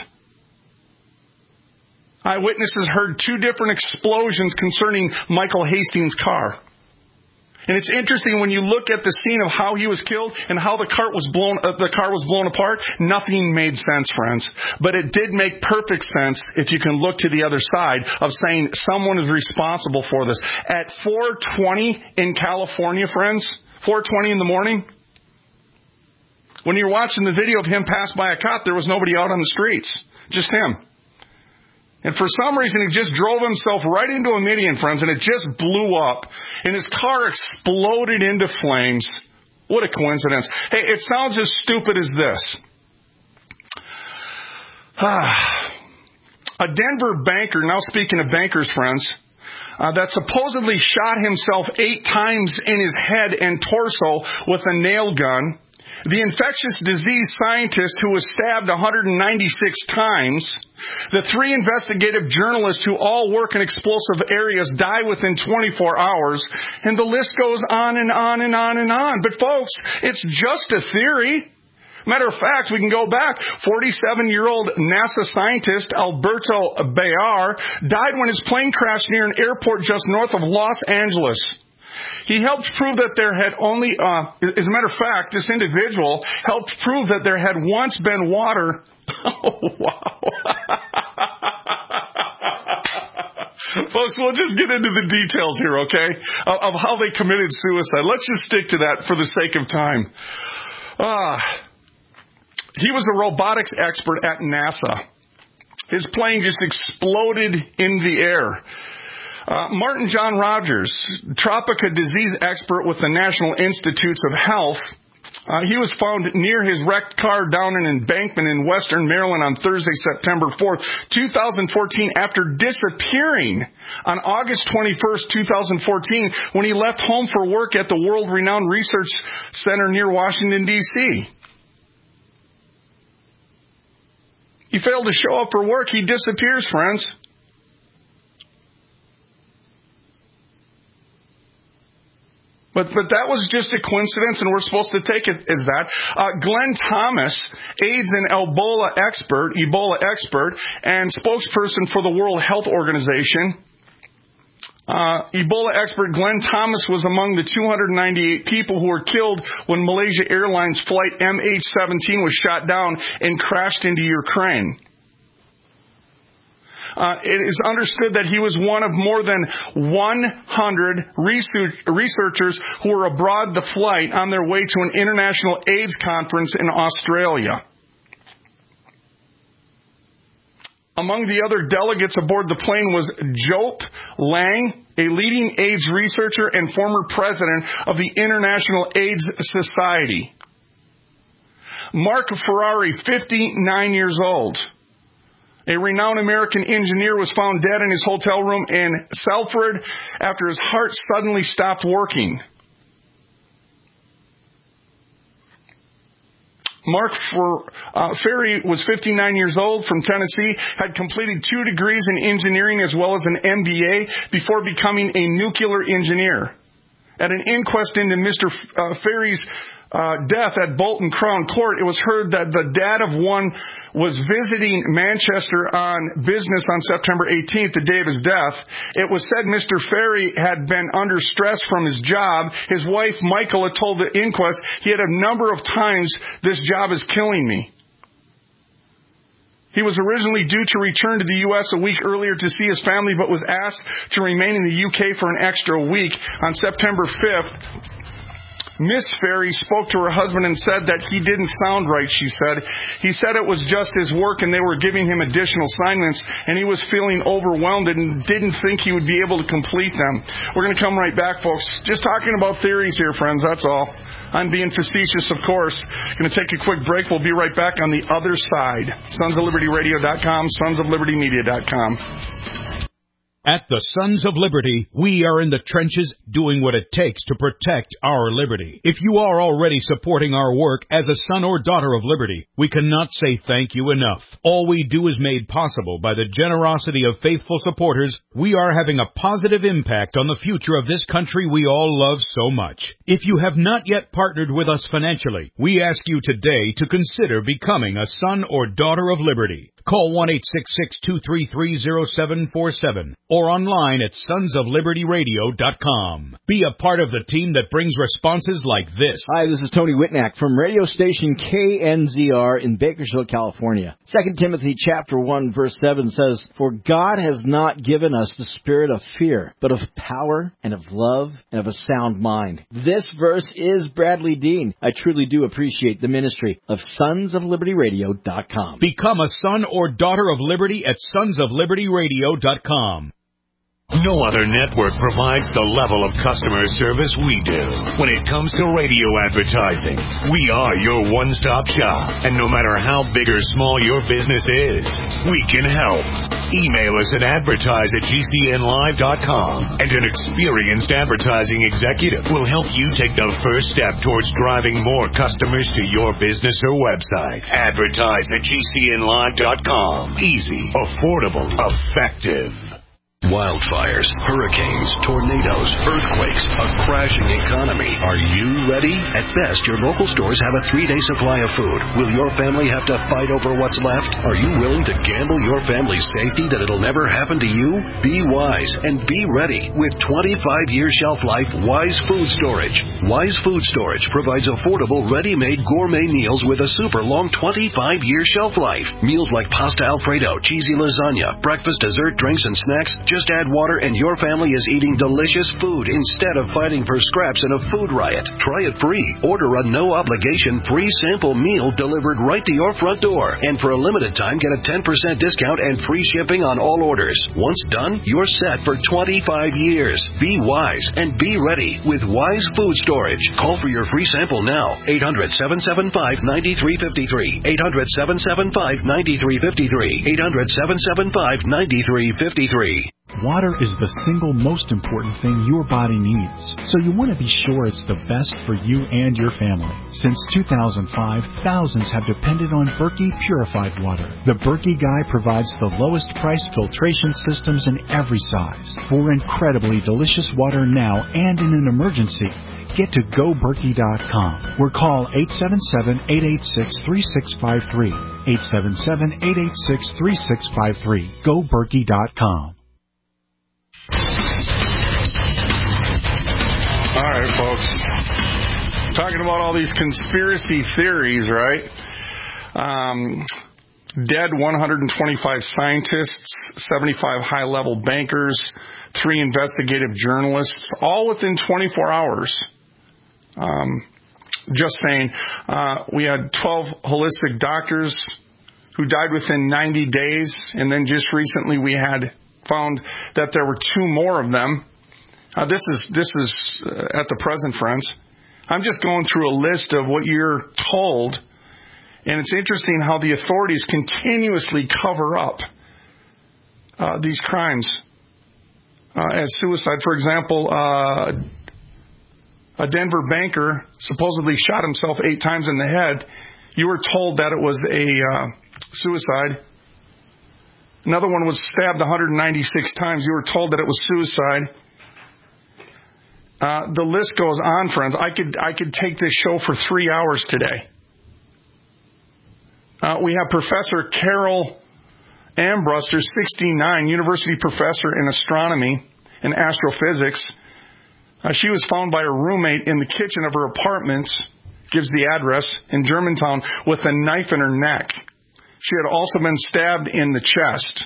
Eyewitnesses heard two different explosions concerning Michael Hastings' car. And it's interesting when you look at the scene of how he was killed and how the car was blown, uh, the car was blown apart. Nothing made sense, friends. But it did make perfect sense if you can look to the other side of saying someone is responsible for this. At four twenty in California, friends, four twenty in the morning, when you're watching the video of him pass by a cop, there was nobody out on the streets, just him. And for some reason, he just drove himself right into a median, friends, and it just blew up. And his car exploded into flames. What a coincidence. Hey, it sounds as stupid as this. A Denver banker, now speaking of bankers, friends, uh, that supposedly shot himself eight times in his head and torso with a nail gun. The infectious disease scientist who was stabbed one hundred ninety-six times, the three investigative journalists who all work in explosive areas die within twenty-four hours, and the list goes on and on and on and on. But folks, it's just a theory. Matter of fact, we can go back. forty-seven-year-old NASA scientist Alberto Bayar died when his plane crashed near an airport just north of Los Angeles. He helped prove that there had only, uh, as a matter of fact, this individual helped prove that there had once been water. Oh, wow. Folks, we'll just get into the details here, okay, of, of how they committed suicide. Let's just stick to that for the sake of time. Uh, he was a robotics expert at NASA. His plane just exploded in the air. Uh, Martin John Rogers, Tropica disease expert with the National Institutes of Health, uh, he was found near his wrecked car down an embankment in western Maryland on Thursday, September fourth, twenty fourteen, after disappearing on August twenty-first, twenty fourteen, when he left home for work at the world-renowned research center near Washington, D C He failed to show up for work. He disappears, friends. But but that was just a coincidence, and we're supposed to take it as that. Uh, Glenn Thomas, AIDS and Ebola expert, Ebola expert, and spokesperson for the World Health Organization. Uh, Ebola expert Glenn Thomas was among the two hundred ninety-eight people who were killed when Malaysia Airlines flight M H seventeen was shot down and crashed into Ukraine. Uh, it is understood that he was one of more than one hundred research, researchers who were aboard the flight on their way to an international AIDS conference in Australia. Among the other delegates aboard the plane was Jope Lang, a leading AIDS researcher and former president of the International AIDS Society. Mark Ferrari, fifty-nine years old. A renowned American engineer was found dead in his hotel room in Salford after his heart suddenly stopped working. Mark uh, Ferry was fifty-nine years old, from Tennessee, had completed two degrees in engineering as well as an M B A before becoming a nuclear engineer. At an inquest into Mister Uh, Ferry's Uh, death at Bolton Crown Court, it was heard that the dad of one was visiting Manchester on business on September eighteenth, the day of his death. It was said Mister Ferry had been under stress from his job. His wife, Michael, had told the inquest he had a number of times, "This job is killing me." He was originally due to return to the U S a week earlier to see his family, but was asked to remain in the U K for an extra week. On September fifth, Miss Ferry spoke to her husband and said that he didn't sound right, she said. He said it was just his work and they were giving him additional assignments and he was feeling overwhelmed and didn't think he would be able to complete them. We're going to come right back, folks. Just talking about theories here, friends, that's all. I'm being facetious, of course. Going to take a quick break. We'll be right back on the other side. sons of liberty radio dot com, sons of liberty media dot com. At the Sons of Liberty, we are in the trenches doing what it takes to protect our liberty. If you are already supporting our work as a son or daughter of liberty, we cannot say thank you enough. All we do is made possible by the generosity of faithful supporters. We are having a positive impact on the future of this country we all love so much. If you have not yet partnered with us financially, we ask you today to consider becoming a son or daughter of liberty. Call one eight six six, two three three, zero seven four seven or online at sons of liberty radio dot com. Be a part of the team that brings responses like this. Hi, this is Tony Whitnack from radio station K N Z R in Bakersfield, California. Second Timothy chapter one verse seven says, "For God has not given us the spirit of fear, but of power and of love and of a sound mind." This verse is Bradley Dean. I truly do appreciate the ministry of sons of liberty radio dot com. Become a son or daughter of liberty at sons of liberty radio dot com. No other network provides the level of customer service we do. When it comes to radio advertising, we are your one-stop shop. And no matter how big or small your business is, we can help. Email us at advertise at G C N live dot com, and an experienced advertising executive will help you take the first step towards driving more customers to your business or website. Advertise at G C N live dot com. Easy, affordable, effective. Wildfires, hurricanes, tornadoes, earthquakes, a crashing economy. Are you ready? At best, your local stores have a three-day supply of food. Will your family have to fight over what's left? Are you willing to gamble your family's safety that it'll never happen to you? Be wise and be ready with twenty-five year shelf life Wise Food Storage. Wise Food Storage provides affordable, ready-made gourmet meals with a super long twenty-five year shelf life. Meals like pasta Alfredo, cheesy lasagna, breakfast, dessert, drinks, and snacks. Just add water and your family is eating delicious food instead of fighting for scraps in a food riot. Try it free. Order a no-obligation free sample meal delivered right to your front door. And for a limited time, get a ten percent discount and free shipping on all orders. Once done, you're set for twenty-five years. Be wise and be ready with Wise Food Storage. Call for your free sample now. eight hundred, seven seven five, nine three five three. eight hundred, seven seven five, nine three five three. eight hundred, seven seven five, nine three five three. Water is the single most important thing your body needs, so you want to be sure it's the best for you and your family. Since two thousand five, thousands have depended on Berkey purified water. The Berkey Guy provides the lowest priced filtration systems in every size. For incredibly delicious water now and in an emergency, get to go berkey dot com or call eight seven seven, eight eight six, three six five three. eight seven seven, eight eight six, three six five three. go berkey dot com. All right, folks. Talking about all these conspiracy theories, right? Um, dead one hundred twenty-five scientists, seventy-five high-level bankers, three investigative journalists, all within twenty-four hours. Um, just saying, uh, we had twelve holistic doctors who died within ninety days, and then just recently we had found that there were two more of them. Uh, this is this is uh, at the present, friends. I'm just going through a list of what you're told, and it's interesting how the authorities continuously cover up uh, these crimes uh, as suicide. For example, uh, a Denver banker supposedly shot himself eight times in the head. You were told that it was a uh, suicide. Another one was stabbed one hundred ninety-six times. You were told that it was suicide. Uh, the list goes on, friends. I could I could take this show for three hours today. Uh, we have Professor Carol Ambruster, sixty-nine, university professor in astronomy and astrophysics. Uh, she was found by her roommate in the kitchen of her apartment, gives the address, in Germantown, with a knife in her neck. She had also been stabbed in the chest.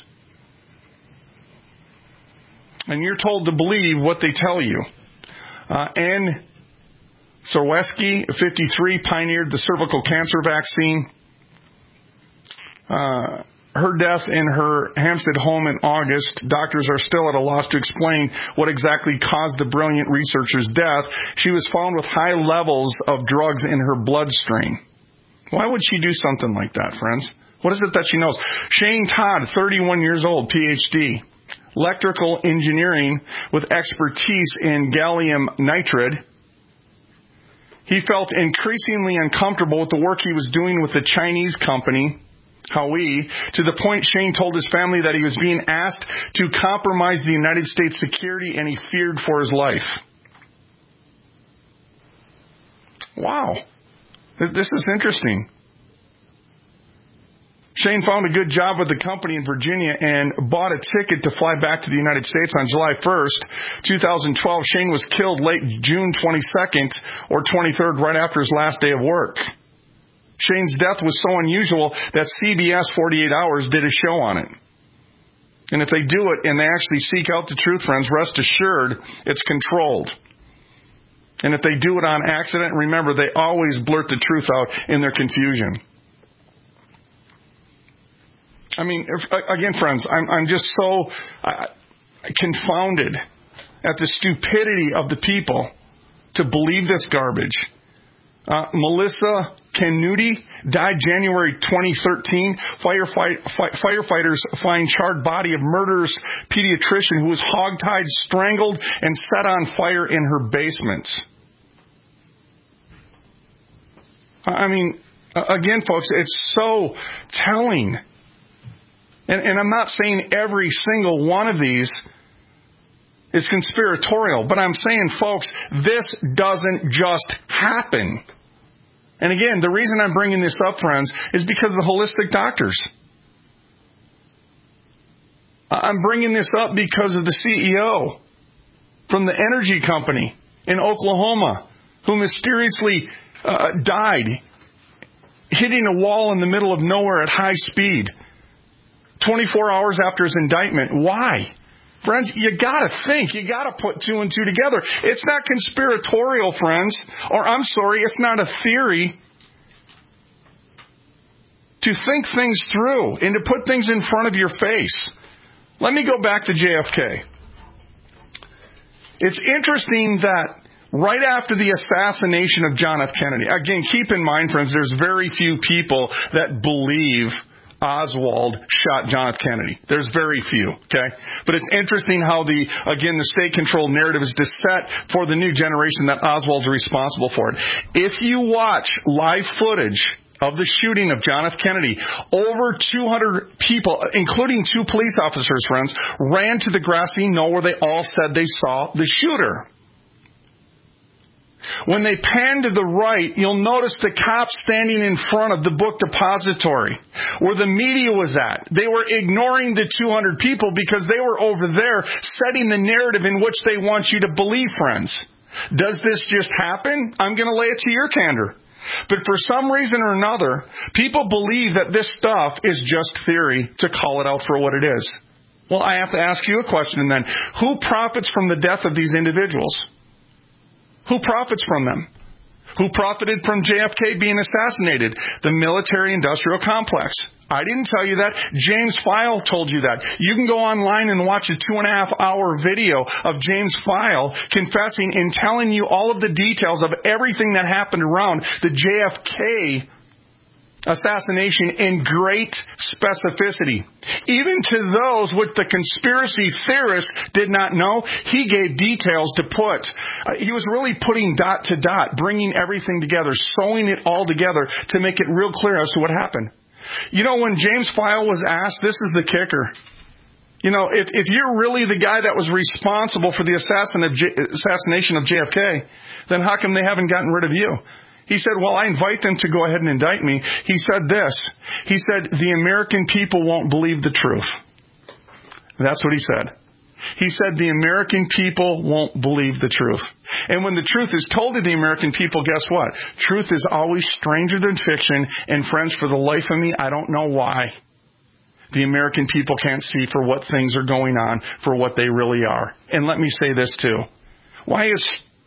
And you're told to believe what they tell you. Uh, Anne Sorweski, fifty-three, pioneered the cervical cancer vaccine. Uh, her death in her Hampstead home in August. Doctors are still at a loss to explain what exactly caused the brilliant researcher's death. She was found with high levels of drugs in her bloodstream. Why would she do something like that, friends? What is it that she knows? Shane Todd, thirty-one years old, P H D. Electrical engineering with expertise in gallium nitride. He felt increasingly uncomfortable with the work he was doing with the Chinese company, Huawei, to the point Shane told his family that he was being asked to compromise the United States security and he feared for his life. Wow. This is interesting. Shane found a good job with the company in Virginia and bought a ticket to fly back to the United States on July first, twenty twelve. Shane was killed late June twenty-second or twenty-third, right after his last day of work. Shane's death was so unusual that C B S forty-eight hours did a show on it. And if they do it and they actually seek out the truth, friends, rest assured it's controlled. And if they do it on accident, remember, they always blurt the truth out in their confusion. I mean, if, again, friends, I'm, I'm just so uh, confounded at the stupidity of the people to believe this garbage. Uh, Melissa Canuti died January twenty thirteen. Firefight, fi- firefighters find charred body of murderous pediatrician who was hogtied, strangled, and set on fire in her basement. I mean, again, folks, it's so telling. And, and I'm not saying every single one of these is conspiratorial, but I'm saying, folks, this doesn't just happen. And again, the reason I'm bringing this up, friends, is because of the holistic doctors. I'm bringing this up because of the C E O from the energy company in Oklahoma who mysteriously uh, died hitting a wall in the middle of nowhere at high speed twenty-four hours after his indictment. Why? Friends, you gotta think. You gotta put two and two together. It's not conspiratorial, friends. Or, I'm sorry, it's not a theory. To think things through and to put things in front of your face. Let me go back to J F K. It's interesting that right after the assassination of John F. Kennedy, again, keep in mind, friends, there's very few people that believe Oswald shot John F. Kennedy. There's very few, okay? But it's interesting how the, again, the state-controlled narrative is to set for the new generation that Oswald's responsible for it. If you watch live footage of the shooting of John F. Kennedy, over two hundred people, including two police officers, friends, ran to the grassy knoll where they all said they saw the shooter. When they pan to the right, you'll notice the cops standing in front of the book depository where the media was at. They were ignoring the two hundred people because they were over there setting the narrative in which they want you to believe, friends. Does this just happen? I'm going to lay it to your candor. But for some reason or another, people believe that this stuff is just theory to call it out for what it is. Well, I have to ask you a question then. Who profits from the death of these individuals? Who profits from them? Who profited from J F K being assassinated? The military-industrial complex. I didn't tell you that. James File told you that. You can go online and watch a two-and-a-half-hour video of James File confessing and telling you all of the details of everything that happened around the J F K assassination in great specificity. Even to those which the conspiracy theorists did not know, he gave details to put. Uh, he was really putting dot to dot, bringing everything together, sewing it all together to make it real clear as to what happened. You know, when James File was asked, this is the kicker. You know, if, if you're really the guy that was responsible for the assassin of J, assassination of J F K, then how come they haven't gotten rid of you? He said, well, I invite them to go ahead and indict me. He said this. He said, the American people won't believe the truth. That's what he said. He said, the American people won't believe the truth. And when the truth is told to the American people, guess what? Truth is always stranger than fiction. And friends, for the life of me, I don't know why the American people can't see for what things are going on, for what they really are. And let me say this too. Why is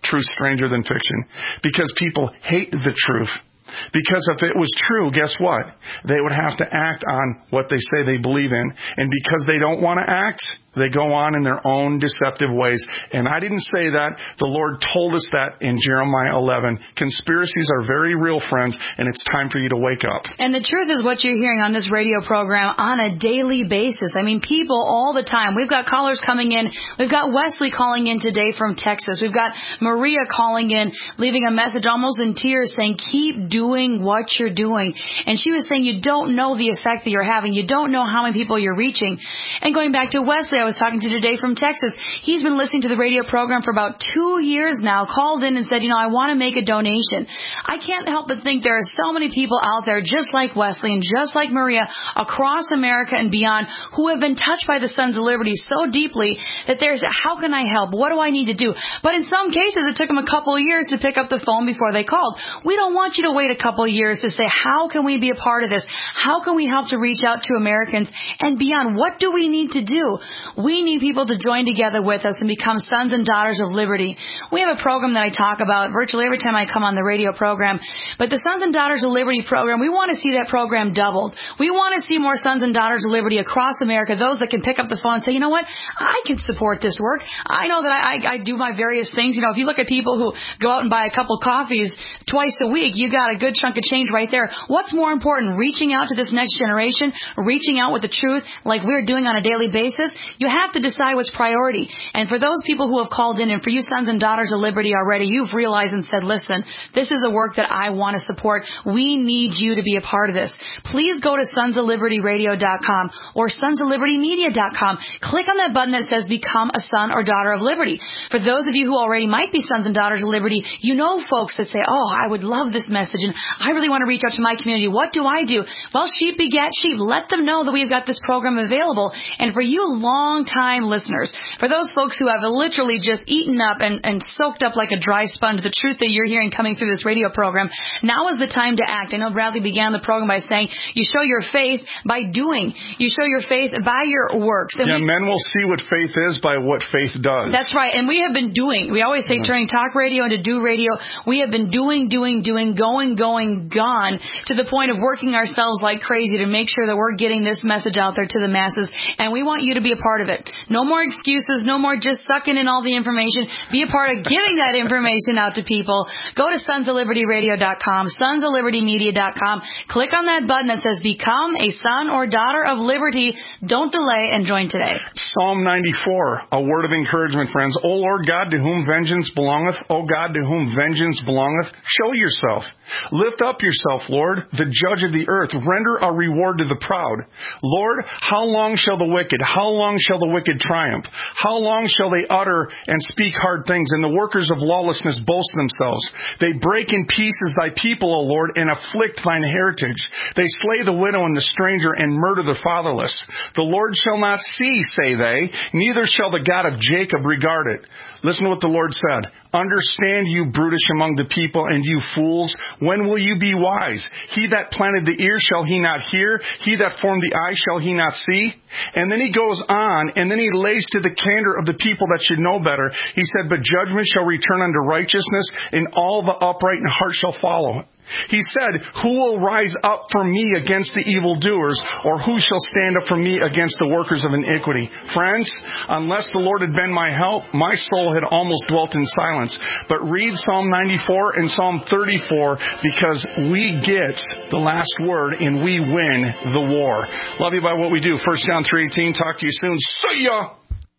truth stranger than fiction. Because people hate the truth. Because if it was true, guess what? They would have to act on what they say they believe in. And because they don't want to act, they go on in their own deceptive ways. And I didn't say that. The Lord told us that in Jeremiah eleven. Conspiracies are very real, friends, and it's time for you to wake up. And the truth is what you're hearing on this radio program on a daily basis. I mean, people all the time. We've got callers coming in. We've got Wesley calling in today from Texas. We've got Maria calling in, leaving a message almost in tears saying, keep doing what you're doing. And she was saying you don't know the effect that you're having. You don't know how many people you're reaching. And going back to Wesley, I was talking to today from Texas. He's been listening to the radio program for about two years now, called in and said, you know, I want to make a donation. I can't help but think there are so many people out there just like Wesley and just like Maria across America and beyond who have been touched by the Sons of Liberty so deeply that there's, how can I help? What do I need to do? But in some cases, it took them a couple of years to pick up the phone before they called. We don't want you to wait a couple of years to say, how can we be a part of this? How can we help to reach out to Americans and beyond? What do we need to do? We need people to join together with us and become sons and daughters of liberty. We have a program that I talk about virtually every time I come on the radio program. But the Sons and Daughters of Liberty program, we want to see that program doubled. We want to see more Sons and Daughters of Liberty across America, those that can pick up the phone and say, you know what, I can support this work. I know that I, I, I do my various things. You know, if you look at people who go out and buy a couple coffees twice a week, you got a good chunk of change right there. What's more important, reaching out to this next generation, reaching out with the truth like we're doing on a daily basis? You have to decide what's priority. And for those people who have called in, and for you Sons and Daughters of Liberty already, you've realized and said, listen, this is a work that I want to support. We need you to be a part of this. Please go to sons of liberty radio dot com or sons of liberty media dot com. Click on that button that says Become a Son or Daughter of Liberty. For those of you who already might be Sons and Daughters of Liberty, you know folks that say, oh, I would love this message and I really want to reach out to my community. What do I do? Well, sheep begat sheep. Let them know that we've got this program available. And for you long-time listeners, for those folks who have literally just eaten up and, and soaked up like a dry sponge the truth that you're hearing coming through this radio program, now is the time to act. I know Bradley began the program by saying you show your faith by doing. You show your faith by your works. And yeah, we, men will see what faith is by what faith does. That's right. And we have been doing. We always say yeah. turning talk radio into do radio. We have been doing, doing, doing, going, going, gone to the point of working ourselves like crazy to make sure that we're getting this message out there to the masses. And we want you to be a part of it. No more excuses. No more just sucking in all the information. Be a part of giving that information out to people. Go to sons of liberty radio dot com, sons of liberty media dot com. Click on that button that says Become a Son or Daughter of Liberty. Don't delay and join today. Psalm ninety-four, a word of encouragement, friends. O Lord God, to whom vengeance belongeth, O God, to whom vengeance belongeth, show yourself. Lift up yourself, Lord, the judge of the earth. Render a reward to the proud. Lord, how long shall the wicked, how long shall the wicked triumph? How long shall they utter and speak hard things, and the workers of lawlessness boast themselves? They break in pieces thy people, O Lord, and afflict thine heritage. They slay the widow and the stranger, and murder the fatherless. The Lord shall not see, say they, neither shall the God of Jacob regard it. Listen to what the Lord said. Understand, you brutish among the people, and you fools, when will you be wise? He that planted the ear, shall he not hear? He that formed the eye, shall he not see? And then he goes on, and then he lays to the candor of the people that should know better. He said, but judgment shall return unto righteousness, and all the upright in heart shall follow. He said, who will rise up for me against the evildoers, or who shall stand up for me against the workers of iniquity? Friends, unless the Lord had been my help, my soul had almost dwelt in silence. But read Psalm ninety-four and Psalm thirty-four, because we get the last word and we win the war. Love you by what we do. First John three eighteen. Talk to you soon. See ya!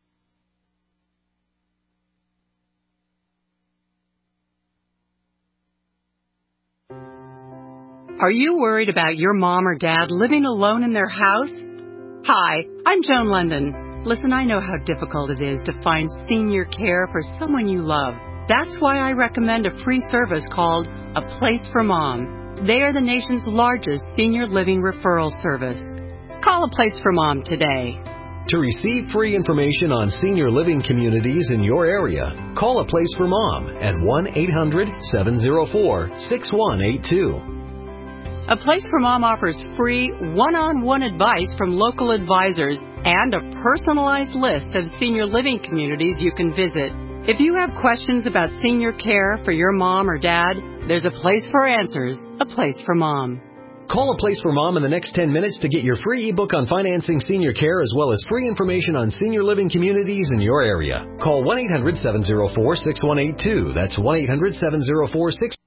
Are you worried about your mom or dad living alone in their house? Hi, I'm Joan London. Listen, I know how difficult it is to find senior care for someone you love. That's why I recommend a free service called A Place for Mom. They are the nation's largest senior living referral service. Call A Place for Mom today. To receive free information on senior living communities in your area, call A Place for Mom at one eight hundred seven oh four six one eight two. A Place for Mom offers free one-on-one advice from local advisors and a personalized list of senior living communities you can visit. If you have questions about senior care for your mom or dad, there's a place for answers, a place for Mom. Call A Place for Mom in the next ten minutes to get your free ebook on financing senior care as well as free information on senior living communities in your area. Call one eight hundred seven oh four six one eight two. That's one eight hundred seven oh four six